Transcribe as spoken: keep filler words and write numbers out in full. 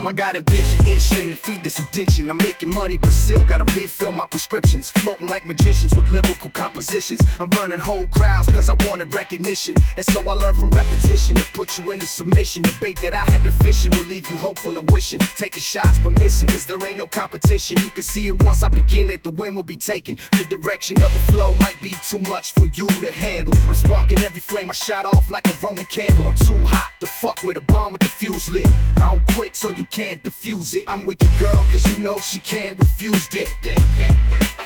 I got a vision, insulin to feed this addiction. I'm making money but still gotta refill my prescriptions. Floating like magicians with lyrical compositions. I'm running whole crowds cause I wanted recognition. And so I learned from repetition to put you into submission. The bait that I had been fishing will leave you hopeful and wishing. Taking shots but missing cause there ain't no competition. You can see it once I begin it, the wind will be taken. The direction of the flow might be too much for you to handle. I'm sparking every flame I shot off like a Roman candle. I'm too hot to fuck with a bomb with the fuse lit. I don't quit so you can't defuse it. I'm with your girl cause you know she can't refuse it.